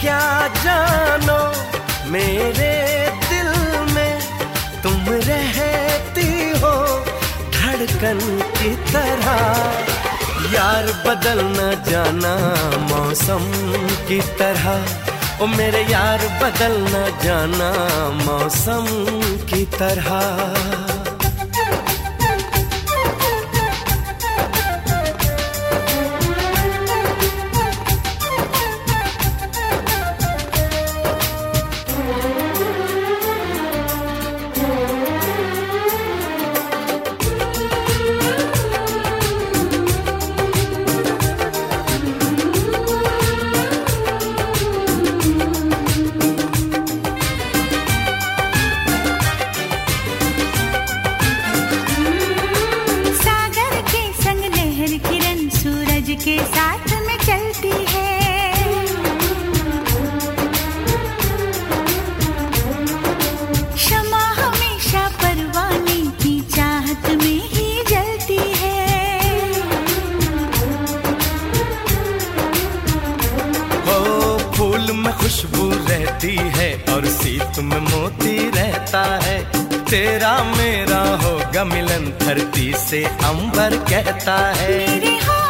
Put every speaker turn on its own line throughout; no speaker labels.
क्या जानो मेरे दिल में तुम रहती हो धड़कन की तरह। यार बदल न जाना मौसम की तरह, ओ मेरे यार बदल न जाना मौसम की तरह।
के साथ में चलती है, शमा हमेशा परवाने की चाहत में ही जलती है।
हो फूल में खुशबू रहती है और सीत में मोती रहता है। तेरा मेरा होगा मिलन धरती से अंबर कहता है।
मेरे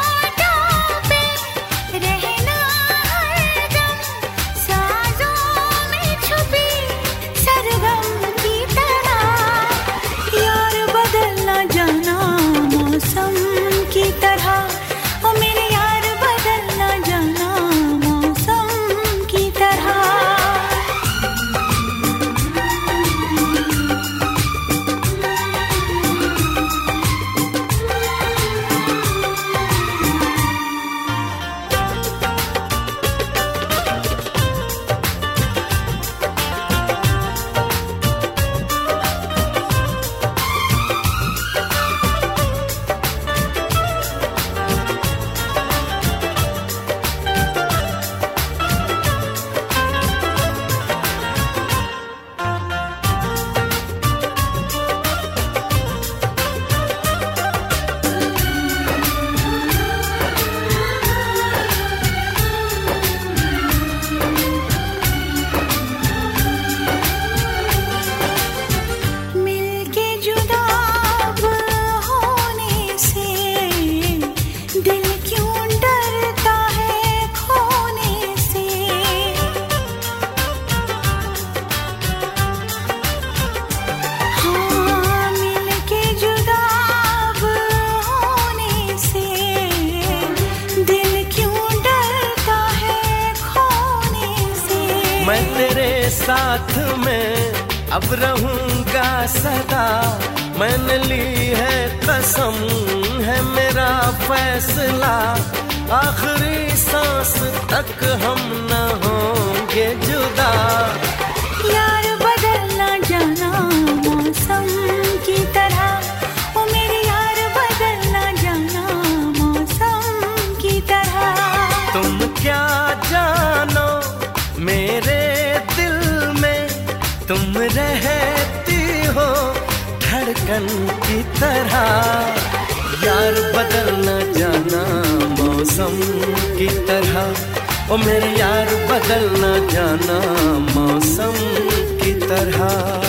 मैं तेरे साथ में अब रहूंगा सदा। मैंने ली है कसम है मेरा फैसला, आखिरी सांस तक हम न होंगे जुदा।
यार बदल ना जाना मौसम की तरह, ओ मेरे यार बदल ना जाना मौसम की तरह।
तुम क्या जानो मेरे दिल में तुम रहती हो धड़कन की तरह। यार बदल न जाना मौसम की तरह, ओ मेरे यार बदल न जाना मौसम की तरह।